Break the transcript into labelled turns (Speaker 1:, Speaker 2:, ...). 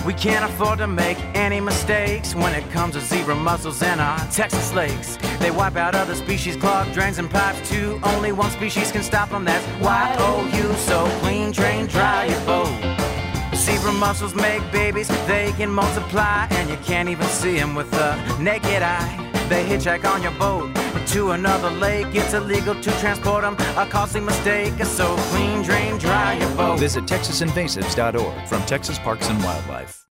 Speaker 1: We can't afford to make any mistakes when it comes to zebra mussels in our Texas lakes. They wipe out other species, clog drains and pipes too. Only one species can stop them, that's Y-O-U. So clean, drain, dry your boat. Zebra mussels make babies, they can multiply, and you can't even see them with the naked eye. They hitchhike on your boat to another lake. It's illegal to transport them, a costly mistake. So clean, drain, dry your boat.
Speaker 2: Visit TexasInvasives.org from Texas Parks and Wildlife.